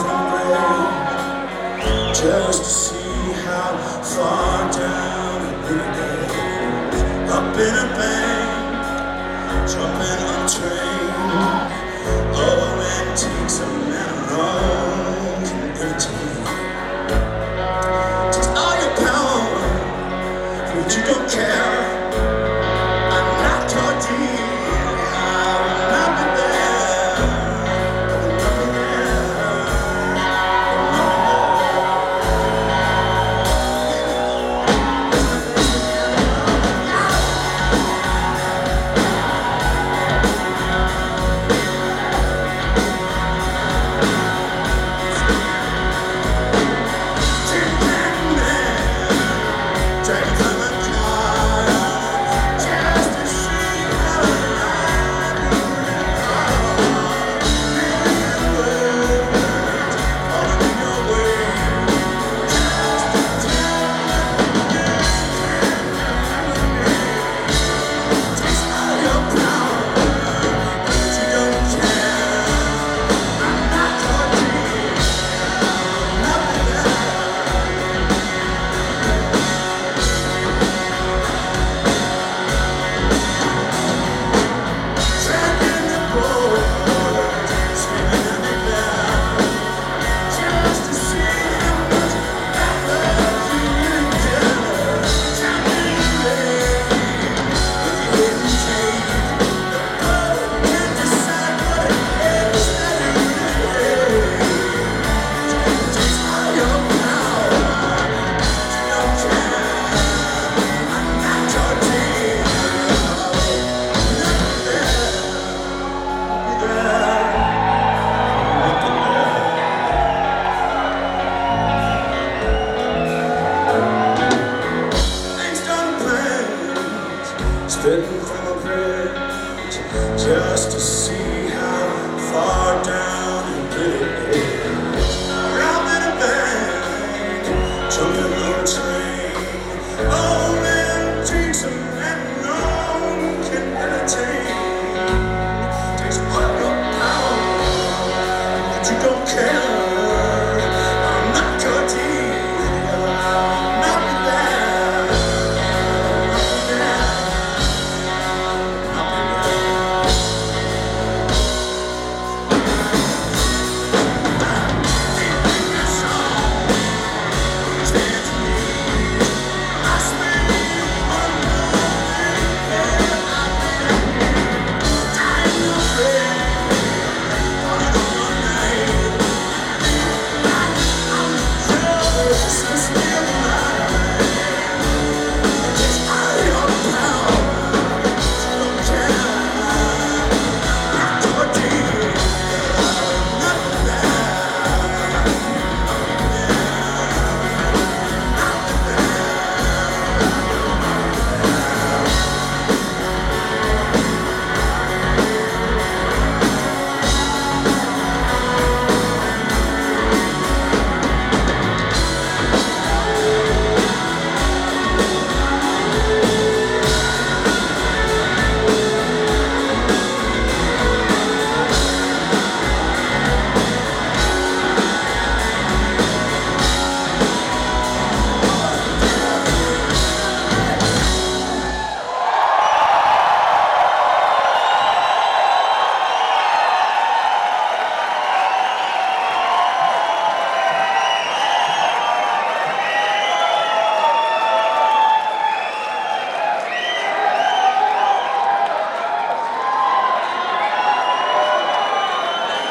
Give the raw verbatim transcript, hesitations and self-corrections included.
from grave, just to see how far down it really goes. Up in a bank, jumping on a train. Oh, antiques a man alone can entertain. Takes all your power, but you don't care. I'm not your deal. Spitting from a bridge, just to see how far down it really is. Robbing a bank, jumping on a train. Oh, antiques a man alone can entertain. Takes all your power, but you don't care.